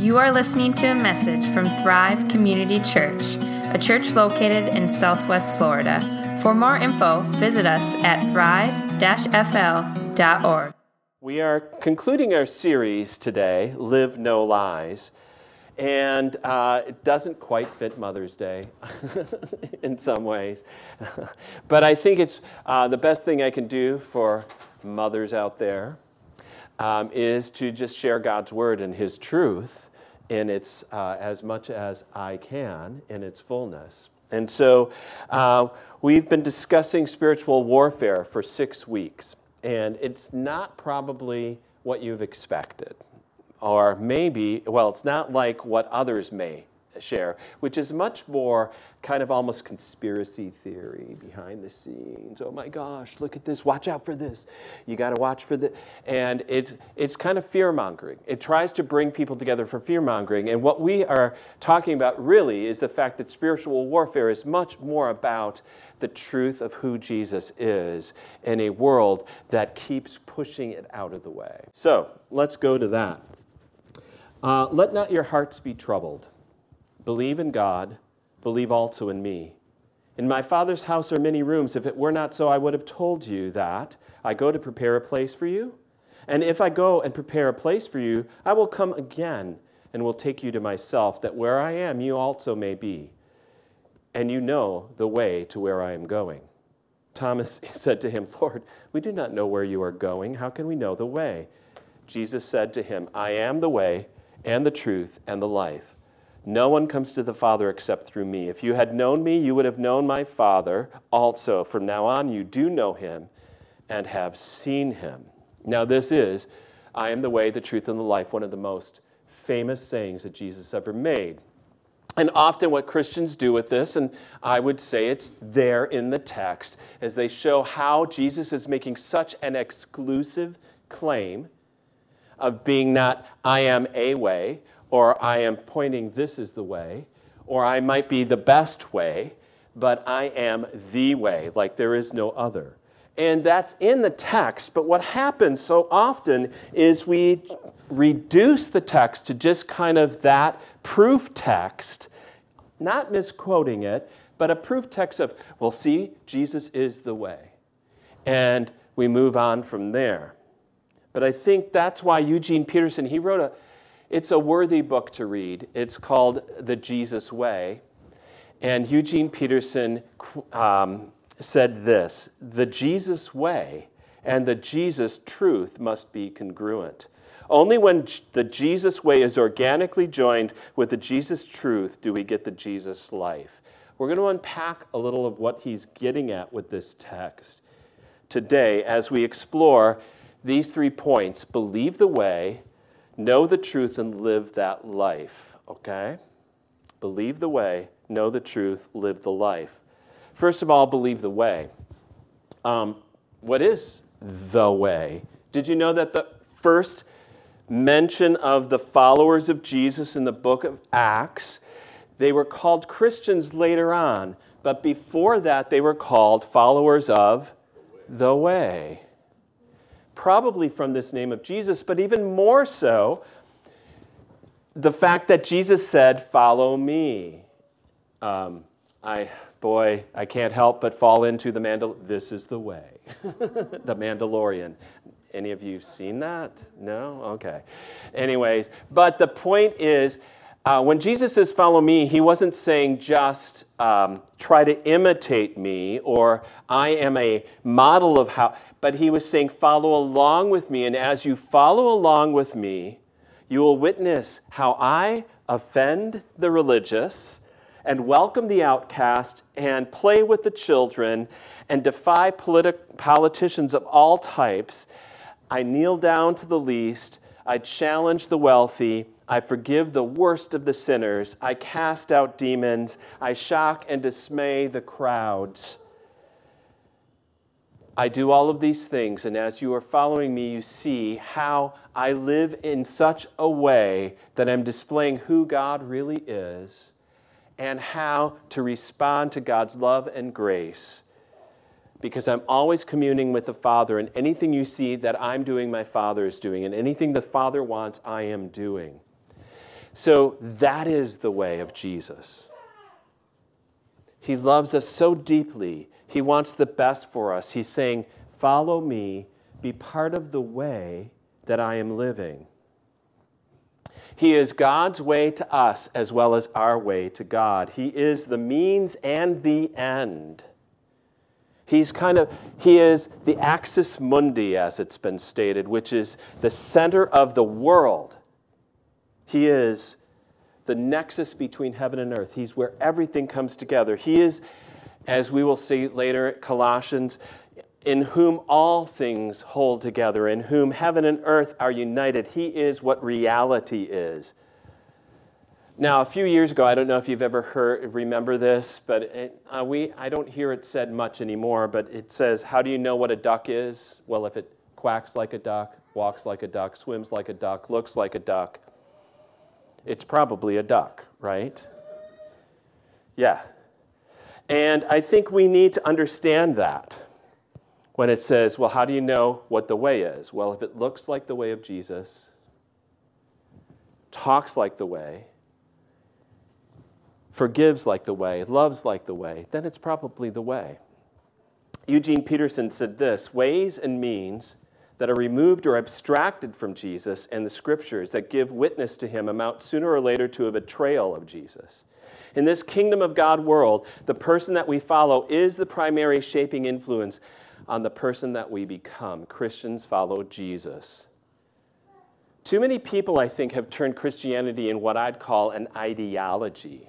You are listening to a message from Thrive Community Church, a church located in Southwest Florida. For more info, visit us at thrive-fl.org. We are concluding our series today, Live No Lies, and it doesn't quite fit Mother's Day in some ways, but I think it's the best thing I can do for mothers out there is to just share God's Word and His truth in its, as much as I can, in its fullness. And so we've been discussing spiritual warfare for 6 weeks, and it's not probably what you've expected. Or maybe, well, it's not like what others may share, which is much more kind of almost conspiracy theory behind the scenes. Oh my gosh, look at this, watch out for this. You got to watch for this. And it's kind of fear-mongering. It tries to bring people together for fear-mongering. And what we are talking about really is the fact that spiritual warfare is much more about the truth of who Jesus is in a world that keeps pushing it out of the way. So let's go to that. Let not your hearts be troubled. Believe in God, believe also in me. In my Father's house are many rooms. If it were not so, I would have told you that I go to prepare a place for you. And if I go and prepare a place for you, I will come again and will take you to myself, that where I am, you also may be. And you know the way to where I am going. Thomas said to him, Lord, we do not know where you are going. How can we know the way? Jesus said to him, I am the way and the truth and the life. No one comes to the Father except through me. If you had known me, you would have known my Father also. From now on, you do know him and have seen him. Now this is, I am the way, the truth, and the life, one of the most famous sayings that Jesus ever made. And often what Christians do with this, and I would say it's there in the text, is they show how Jesus is making such an exclusive claim of being not, I am a way, or I am pointing this is the way, or I might be the best way, but I am the way, like there is no other. And that's in the text, but what happens so often is we reduce the text to just kind of that proof text, not misquoting it, but a proof text of, well, see, Jesus is the way. And we move on from there. But I think that's why Eugene Peterson, he wrote it's a worthy book to read. It's called The Jesus Way. And Eugene Peterson said this, the Jesus way and the Jesus truth must be congruent. Only when the Jesus way is organically joined with the Jesus truth do we get the Jesus life. We're going to unpack a little of what he's getting at with this text today as we explore these 3 points: believe the way, know the truth, and live that life, okay? Believe the way, know the truth, live the life. First of all, believe the way. What is the way? Did you know that the first mention of the followers of Jesus in the book of Acts, they were called Christians later on, but before that they were called followers of the way. Probably from this name of Jesus, but even more so, the fact that Jesus said, follow me. I can't help but fall into this is the way, the Mandalorian. Any of you seen that? No? Okay. Anyways, but the point is, when Jesus says follow me, he wasn't saying just try to imitate me or I am a model of how, but he was saying follow along with me. And as you follow along with me, you will witness how I offend the religious and welcome the outcast and play with the children and defy politicians of all types. I kneel down to the least. I challenge the wealthy. I forgive the worst of the sinners. I cast out demons. I shock and dismay the crowds. I do all of these things, and as you are following me, you see how I live in such a way that I'm displaying who God really is and how to respond to God's love and grace, because I'm always communing with the Father, and anything you see that I'm doing, my Father is doing, and anything the Father wants, I am doing. So that is the way of Jesus. He loves us so deeply. He wants the best for us. He's saying, follow me, be part of the way that I am living. He is God's way to us as well as our way to God. He is the means and the end. He is the axis mundi, as it's been stated, which is the center of the world. He is the nexus between heaven and earth. He's where everything comes together. He is, as we will see later at Colossians, in whom all things hold together, in whom heaven and earth are united. He is what reality is. Now, a few years ago, I don't know if you've ever remember this, but I don't hear it said much anymore, but it says, how do you know what a duck is? Well, if it quacks like a duck, walks like a duck, swims like a duck, looks like a duck, it's probably a duck, right? Yeah. And I think we need to understand that when it says, well, how do you know what the way is? Well, if it looks like the way of Jesus, talks like the way, forgives like the way, loves like the way, then it's probably the way. Eugene Peterson said this, ways and means that are removed or abstracted from Jesus and the scriptures that give witness to him amount sooner or later to a betrayal of Jesus. In this kingdom of God world, the person that we follow is the primary shaping influence on the person that we become. Christians follow Jesus. Too many people, I think, have turned Christianity in what I'd call an ideology.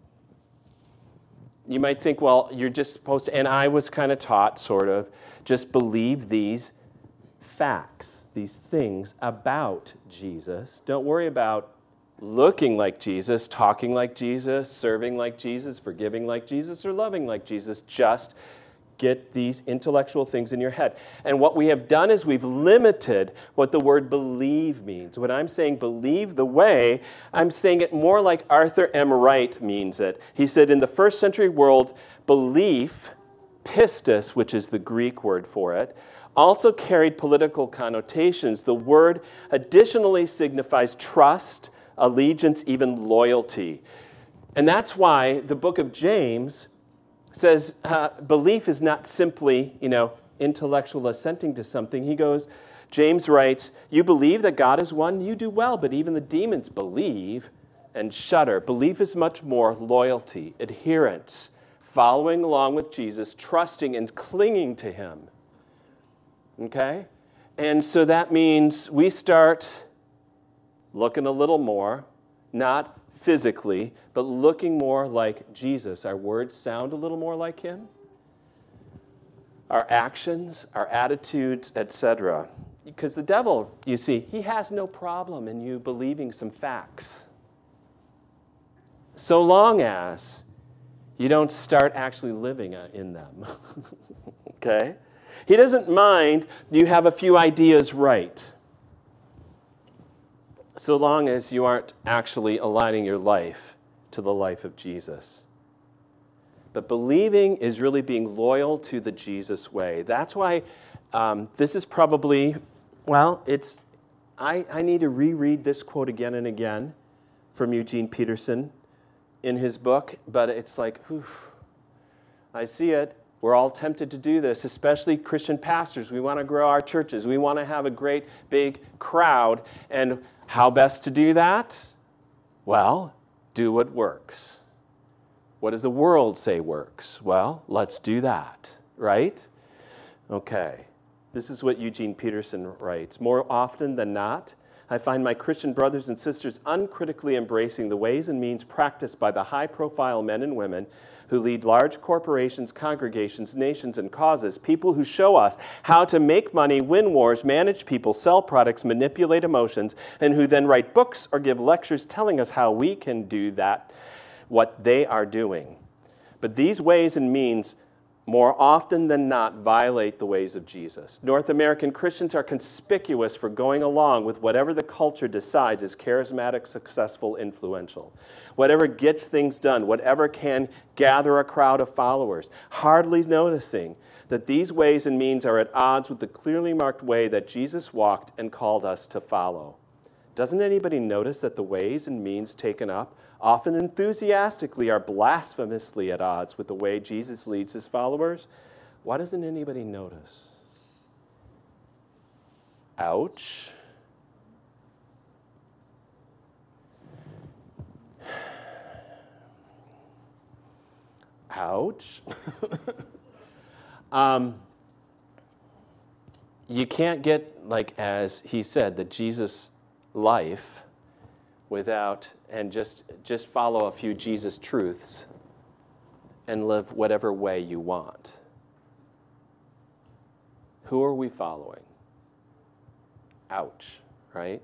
You might think, well, you're just supposed to, and I was kind of taught, sort of, just believe these facts, these things about Jesus. Don't worry about looking like Jesus, talking like Jesus, serving like Jesus, forgiving like Jesus, or loving like Jesus. Just get these intellectual things in your head. And what we have done is we've limited what the word believe means. When I'm saying believe the way, I'm saying it more like Arthur M. Wright means it. He said in the first century world, belief, pistis, which is the Greek word for it, also carried political connotations. The word additionally signifies trust, allegiance, even loyalty. And that's why the book of James says belief is not simply, intellectual assenting to something. He goes, James writes, you believe that God is one, you do well, but even the demons believe and shudder. Belief is much more loyalty, adherence, following along with Jesus, trusting and clinging to him. Okay? And so that means we start looking a little more, not physically, but looking more like Jesus. Our words sound a little more like him. Our actions, our attitudes, etc. Because the devil, you see, he has no problem in you believing some facts. So long as you don't start actually living in them. Okay? He doesn't mind you have a few ideas right, so long as you aren't actually aligning your life to the life of Jesus. But believing is really being loyal to the Jesus way. That's why this is probably, I need to reread this quote again and again from Eugene Peterson in his book, but it's like, I see it. We're all tempted to do this, especially Christian pastors. We want to grow our churches. We want to have a great big crowd. And how best to do that? Well, do what works. What does the world say works? Well, let's do that, right? Okay. This is what Eugene Peterson writes. More often than not, I find my Christian brothers and sisters uncritically embracing the ways and means practiced by the high-profile men and women who lead large corporations, congregations, nations, and causes, people who show us how to make money, win wars, manage people, sell products, manipulate emotions, and who then write books or give lectures telling us how we can do that, what they are doing. But these ways and means more often than not violate the ways of Jesus. North American Christians are conspicuous for going along with whatever the culture decides is charismatic, successful, influential. Whatever gets things done, whatever can gather a crowd of followers, hardly noticing that these ways and means are at odds with the clearly marked way that Jesus walked and called us to follow. Doesn't anybody notice that the ways and means taken up, often enthusiastically, are blasphemously at odds with the way Jesus leads his followers? Why doesn't anybody notice? Ouch. Ouch. You can't get, like as he said, the Jesus life without, and just follow a few Jesus truths and live whatever way you want. Who are we following? Ouch, right?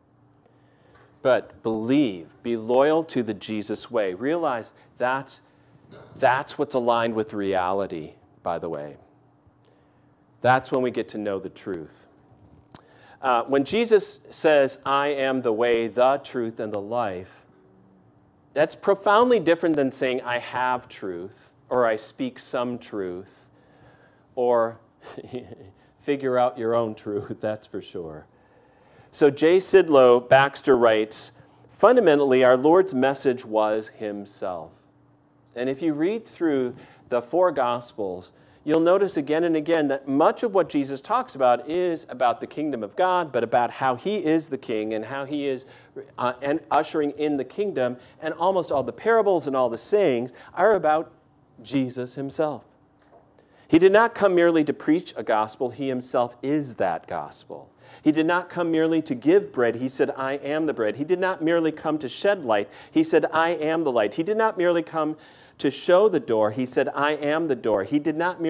But believe, be loyal to the Jesus way. Realize that's what's aligned with reality, by the way. That's when we get to know the truth. When Jesus says, I am the way, the truth, and the life, that's profoundly different than saying, I have truth, or I speak some truth, or figure out your own truth, that's for sure. So J. Sidlow Baxter writes, fundamentally, our Lord's message was himself. And if you read through the four Gospels, you'll notice again and again that much of what Jesus talks about is about the kingdom of God, but about how he is the king and how he is and ushering in the kingdom. And almost all the parables and all the sayings are about Jesus himself. He did not come merely to preach a gospel. He himself is that gospel. He did not come merely to give bread. He said, I am the bread. He did not merely come to shed light. He said, I am the light. He did not merely come to show the door. He said, I am the door. He did not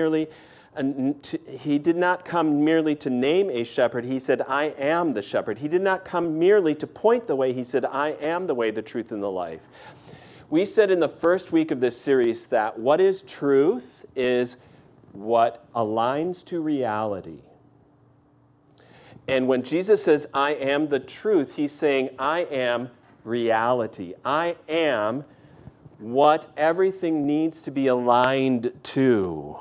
come merely to name a shepherd. He said, I am the shepherd. He did not come merely to point the way. He said, I am the way, the truth, and the life. We said in the first week of this series that what is truth is what aligns to reality. And when Jesus says, I am the truth, he's saying, I am reality. I am what everything needs to be aligned to.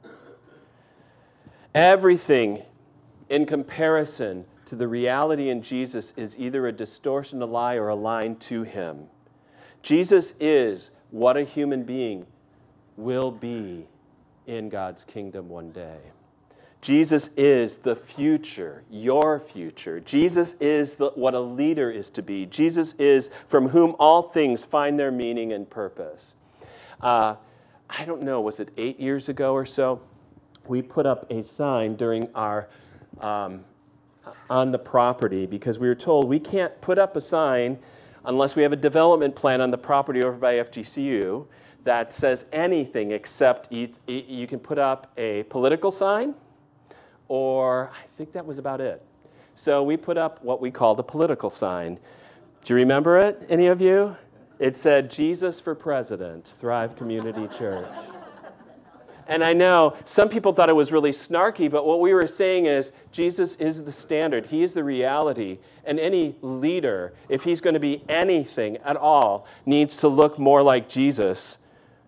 Everything in comparison to the reality in Jesus is either a distortion, a lie, or aligned to him. Jesus is what a human being will be in God's kingdom one day. Jesus is the future, your future. Jesus is what a leader is to be. Jesus is from whom all things find their meaning and purpose. I don't know, was it 8 years ago or so? We put up a sign during our, on the property because we were told we can't put up a sign unless we have a development plan on the property over by FGCU that says anything except you can put up a political sign, or I think that was about it. So we put up what we called a political sign. Do you remember it, any of you? It said, Jesus for President, Thrive Community Church. And I know some people thought it was really snarky, but what we were saying is Jesus is the standard. He is the reality. And any leader, if he's going to be anything at all, needs to look more like Jesus.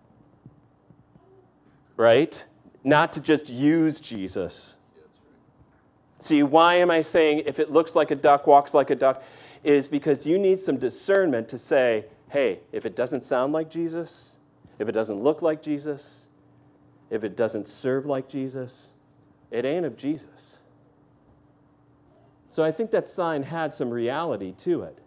Right? Not to just use Jesus. See, why am I saying if it looks like a duck, walks like a duck, is because you need some discernment to say, hey, if it doesn't sound like Jesus, if it doesn't look like Jesus, if it doesn't serve like Jesus, it ain't of Jesus. So I think that sign had some reality to it.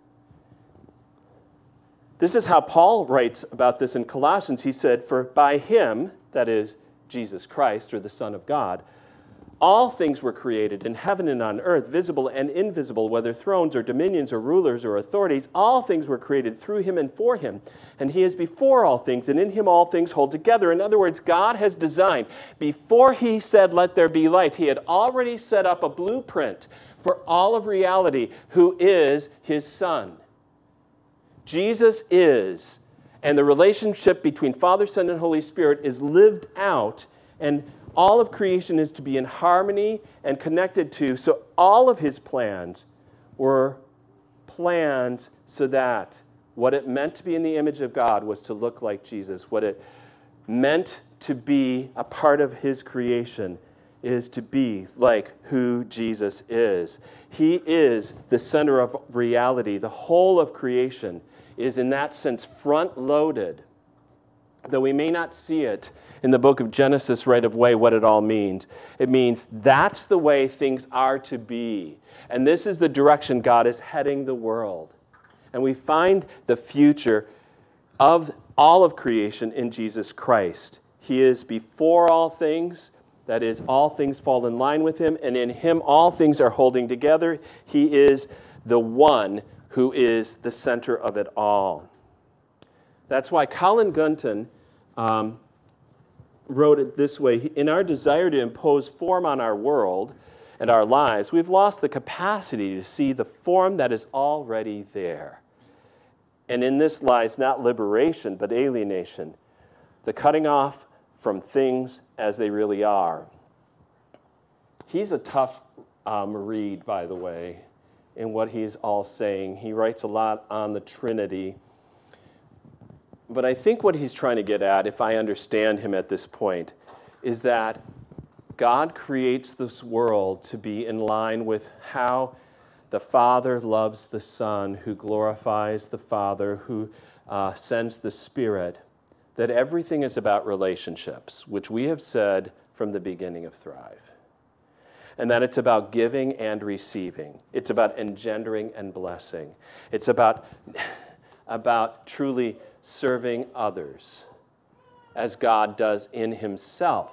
This is how Paul writes about this in Colossians. He said, for by him, that is Jesus Christ, or the Son of God, all things were created in heaven and on earth, visible and invisible, whether thrones or dominions or rulers or authorities. All things were created through him and for him. And he is before all things, and in him all things hold together. In other words, God has designed, before he said, let there be light, he had already set up a blueprint for all of reality, who is his Son. Jesus is, and the relationship between Father, Son, and Holy Spirit is lived out, and all of creation is to be in harmony and connected to. So all of his plans were planned so that what it meant to be in the image of God was to look like Jesus. What it meant to be a part of his creation is to be like who Jesus is. He is the center of reality. The whole of creation is in that sense front-loaded. Though we may not see it in the book of Genesis right away what it all means. It means that's the way things are to be. And this is the direction God is heading the world. And we find the future of all of creation in Jesus Christ. He is before all things. That is, all things fall in line with him, and in him all things are holding together. He is the one who is the center of it all. That's why Colin Gunton wrote it this way. In our desire to impose form on our world and our lives, we've lost the capacity to see the form that is already there. And in this lies not liberation, but alienation, the cutting off from things as they really are. He's a tough read, by the way, in what he's all saying. He writes a lot on the Trinity. But I think what he's trying to get at, if I understand him at this point, is that God creates this world to be in line with how the Father loves the Son, who glorifies the Father, who sends the Spirit, that everything is about relationships, which we have said from the beginning of Thrive. And that it's about giving and receiving. It's about engendering and blessing. It's about truly serving others as God does in himself.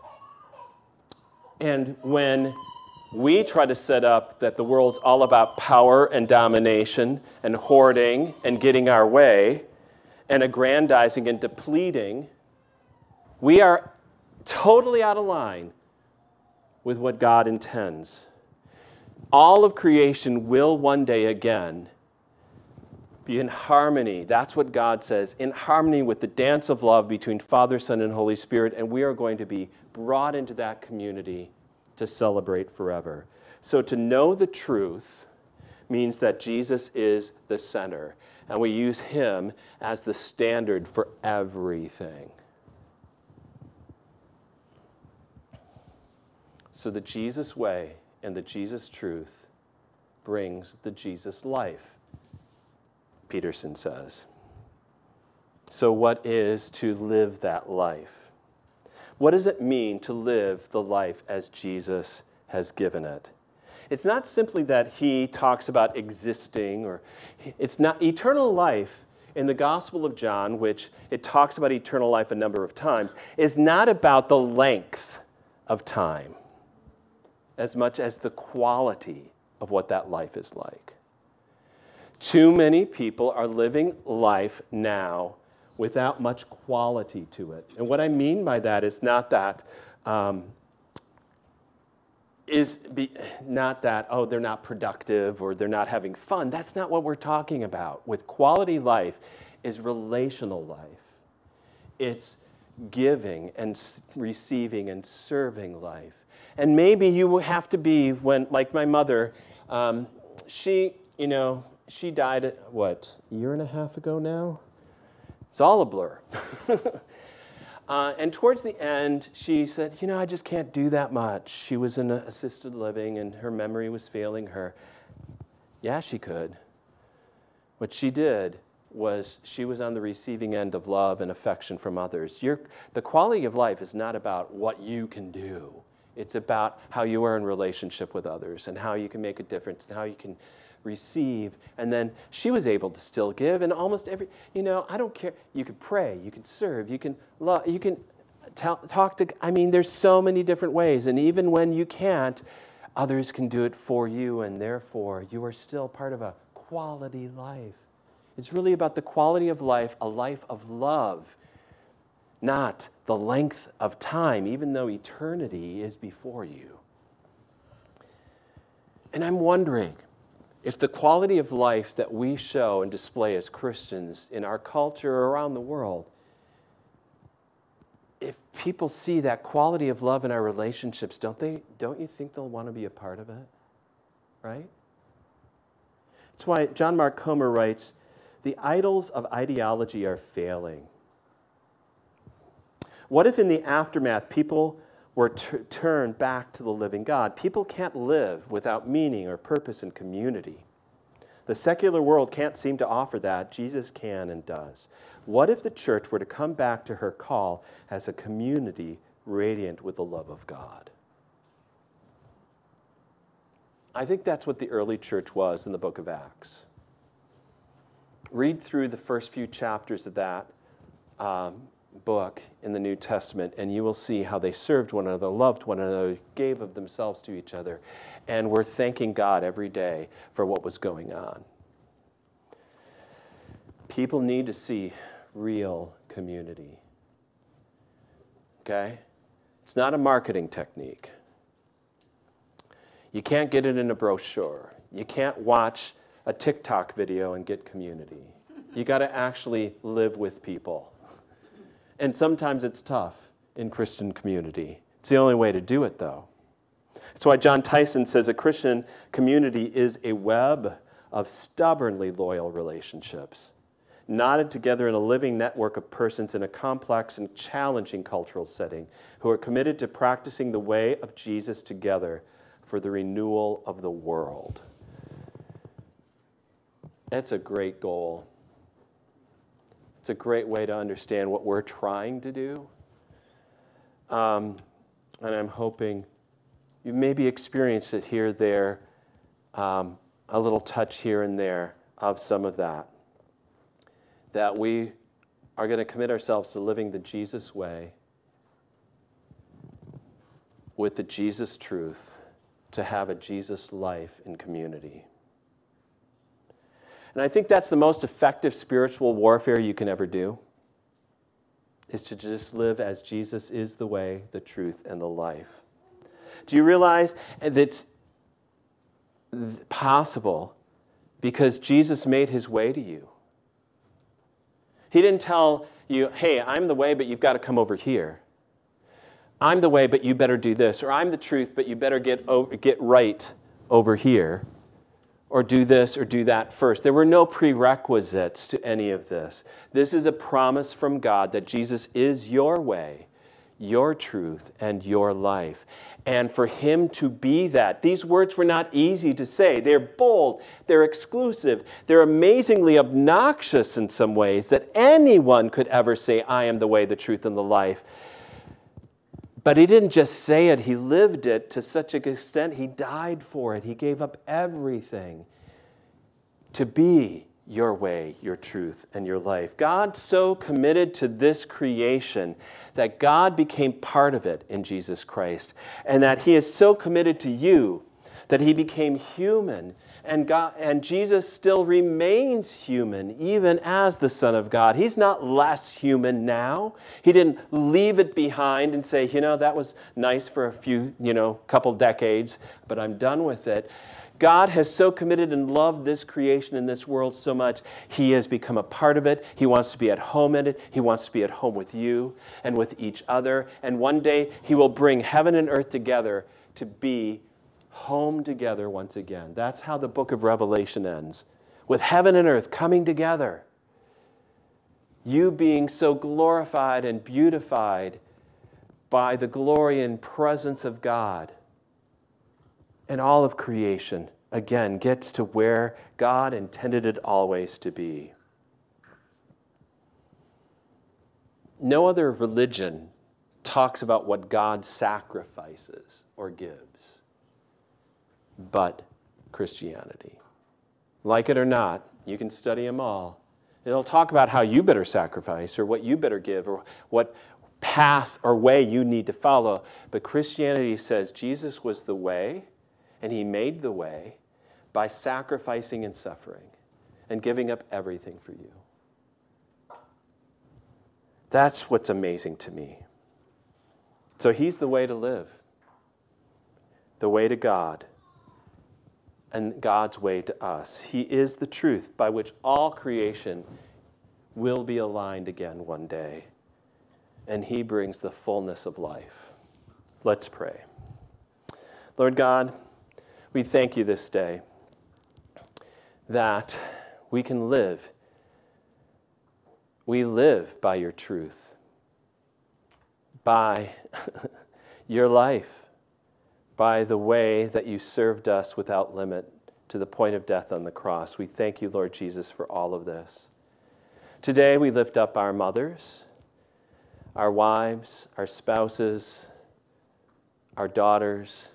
And when we try to set up that the world's all about power and domination and hoarding and getting our way and aggrandizing and depleting, we are totally out of line with what God intends. All of creation will one day again be in harmony. That's what God says, in harmony with the dance of love between Father, Son, and Holy Spirit, and we are going to be brought into that community to celebrate forever. So to know the truth means that Jesus is the center, and we use him as the standard for everything. So the Jesus way and the Jesus truth brings the Jesus life, Peterson says. So what is to live that life? What does it mean to live the life as Jesus has given it? It's not simply that he talks about existing, or it's not eternal life in the Gospel of John, which it talks about eternal life a number of times, is not about the length of time as much as the quality of what that life is like. Too many people are living life now without much quality to it. And what I mean by that is not that, they're not productive or they're not having fun. That's not what we're talking about. With quality life is relational life. It's giving and receiving and serving life. And maybe you have to be, when, like my mother, she died, a year and a half ago now? It's all a blur. And towards the end, she said, I just can't do that much. She was in assisted living and her memory was failing her. Yeah, she could. What she did was she was on the receiving end of love and affection from others. The quality of life is not about what you can do. It's about how you are in relationship with others and how you can make a difference and how you can receive. And then she was able to still give. And almost every, I don't care. You can pray, you can serve, you can love, you can talk to, there's so many different ways. And even when you can't, others can do it for you. And therefore, you are still part of a quality life. It's really about the quality of life, a life of love, not the length of time, even though eternity is before you. And I'm wondering if the quality of life that we show and display as Christians in our culture or around the world, if people see that quality of love in our relationships, don't you think they'll want to be a part of it? Right? That's why John Mark Comer writes, "The idols of ideology are failing. What if in the aftermath people or turn back to the living God. People can't live without meaning or purpose and community. The secular world can't seem to offer that. Jesus can and does. What if the church were to come back to her call as a community radiant with the love of God? I think that's what the early church was in the book of Acts. Read through the first few chapters of that book in the New Testament, and you will see how they served one another, loved one another, gave of themselves to each other, and were thanking God every day for what was going on. People need to see real community. Okay? It's not a marketing technique. You can't get it in a brochure. You can't watch a TikTok video and get community. You got to actually live with people. And sometimes it's tough in Christian community. It's the only way to do it, though. That's why John Tyson says a Christian community is a web of stubbornly loyal relationships, knotted together in a living network of persons in a complex and challenging cultural setting who are committed to practicing the way of Jesus together for the renewal of the world. That's a great goal. It's a great way to understand what we're trying to do. And I'm hoping you maybe experienced it here, there, a little touch here and there of some of that. That we are going to commit ourselves to living the Jesus way with the Jesus truth, to have a Jesus life in community. And I think that's the most effective spiritual warfare you can ever do, is to just live as Jesus is the way, the truth, and the life. Do you realize that it's possible because Jesus made his way to you? He didn't tell you, hey, I'm the way, but you've got to come over here. I'm the way, but you better do this. Or I'm the truth, but you better get right over here. Or do this or do that first. There were no prerequisites to any of this. This is a promise from God that Jesus is your way, your truth, and your life. And for him to be that, these words were not easy to say. They're bold, they're exclusive, they're amazingly obnoxious in some ways that anyone could ever say, I am the way, the truth, and the life. But he didn't just say it, he lived it to such an extent, he died for it. He gave up everything to be your way, your truth, and your life. God so committed to this creation that God became part of it in Jesus Christ, and that he is so committed to you that he became human. And Jesus still remains human, even as the Son of God. He's not less human now. He didn't leave it behind and say, that was nice for a few, couple decades, but I'm done with it. God has so committed and loved this creation and this world so much, he has become a part of it. He wants to be at home in it. He wants to be at home with you and with each other. And one day, he will bring heaven and earth together to be home together once again. That's how the book of Revelation ends, with heaven and earth coming together. You being so glorified and beautified by the glory and presence of God. And all of creation, again, gets to where God intended it always to be. No other religion talks about what God sacrifices or gives but Christianity. Like it or not, you can study them all. It'll talk about how you better sacrifice or what you better give or what path or way you need to follow. But Christianity says Jesus was the way, and he made the way by sacrificing and suffering and giving up everything for you. That's what's amazing to me. So he's the way to live, the way to God, and God's way to us. He is the truth by which all creation will be aligned again one day, and he brings the fullness of life. Let's pray. Lord God, we thank you this day that we can live. We live by your truth, by your life by the way that you served us without limit to the point of death on the cross. We thank you, Lord Jesus, for all of this. Today we lift up our mothers, our wives, our spouses, our daughters.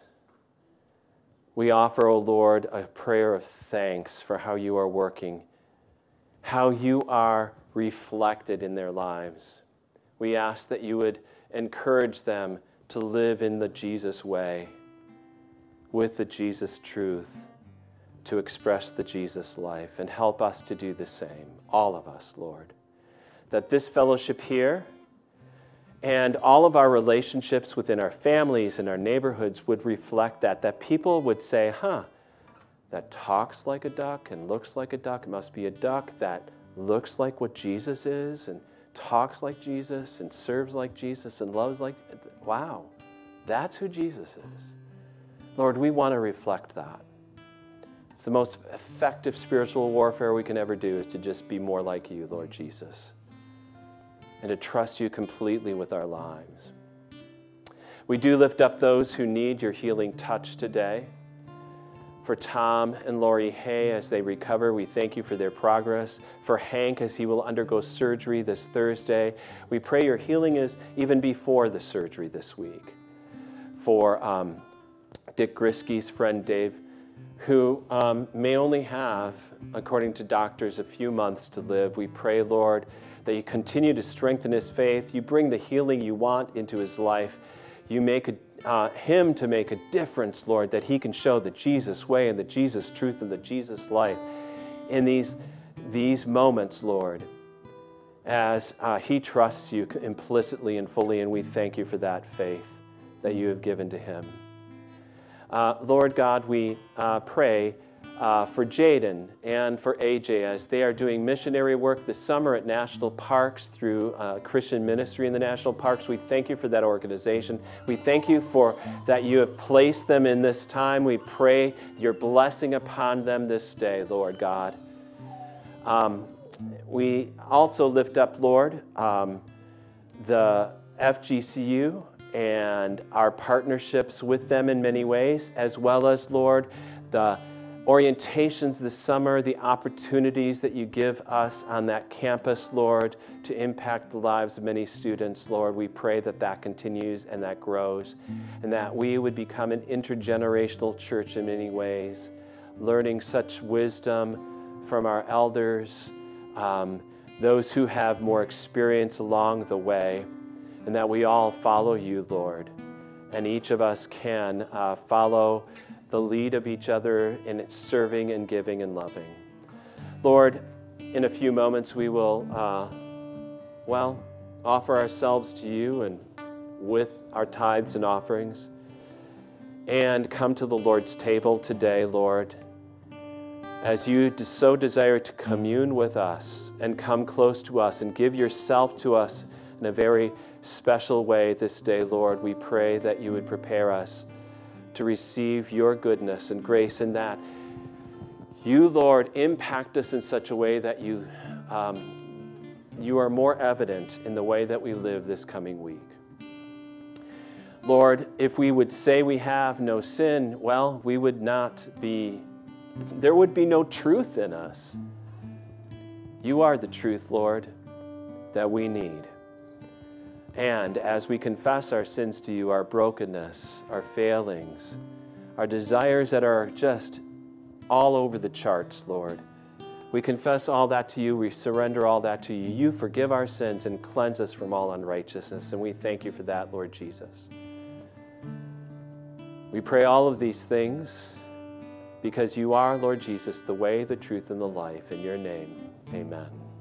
We offer, O Lord, a prayer of thanks for how you are working, how you are reflected in their lives. We ask that you would encourage them to live in the Jesus way, with the Jesus truth, to express the Jesus life, and help us to do the same, all of us, Lord. That this fellowship here and all of our relationships within our families and our neighborhoods would reflect that people would say, that talks like a duck and looks like a duck. It must be a duck that looks like what Jesus is and talks like Jesus and serves like Jesus and loves like, wow, that's who Jesus is. Lord, we want to reflect that. It's the most effective spiritual warfare we can ever do, is to just be more like you, Lord Jesus, and to trust you completely with our lives. We do lift up those who need your healing touch today. For Tom and Lori Hay as they recover, we thank you for their progress. For Hank as he will undergo surgery this Thursday, we pray your healing is even before the surgery this week. For Dick Grisky's friend Dave, who may only have, according to doctors, a few months to live, we pray, Lord, that you continue to strengthen his faith. You bring the healing you want into his life. You make him to make a difference, Lord, that he can show the Jesus way and the Jesus truth and the Jesus life in these moments, Lord, as he trusts you implicitly and fully, and we thank you for that faith that you have given to him. Lord God, we pray for Jaden and for AJ as they are doing missionary work this summer at national parks through Christian ministry in the national parks. We thank you for that organization. We thank you for that you have placed them in this time. We pray your blessing upon them this day, Lord God. We also lift up, Lord, the FGCU and our partnerships with them in many ways, as well as, Lord, the orientations this summer, the opportunities that you give us on that campus, Lord, to impact the lives of many students, Lord. We pray that that continues and that grows, and that we would become an intergenerational church in many ways, learning such wisdom from our elders, those who have more experience along the way, and that we all follow you, Lord, and each of us can follow the lead of each other in its serving and giving and loving. Lord, in a few moments we will, offer ourselves to you and with our tithes and offerings, and come to the Lord's table today, Lord, as you so desire to commune with us and come close to us and give yourself to us in a very special way this day, Lord. We pray that you would prepare us to receive your goodness and grace, in that you, Lord, impact us in such a way that you are more evident in the way that we live this coming week. Lord, if we would say we have no sin, well, there would be no truth in us. You are the truth, Lord, that we need. And as we confess our sins to you, our brokenness, our failings, our desires that are just all over the charts, Lord, we confess all that to you. We surrender all that to you. You forgive our sins and cleanse us from all unrighteousness. And we thank you for that, Lord Jesus. We pray all of these things because you are, Lord Jesus, the way, the truth, and the life. In your name, amen.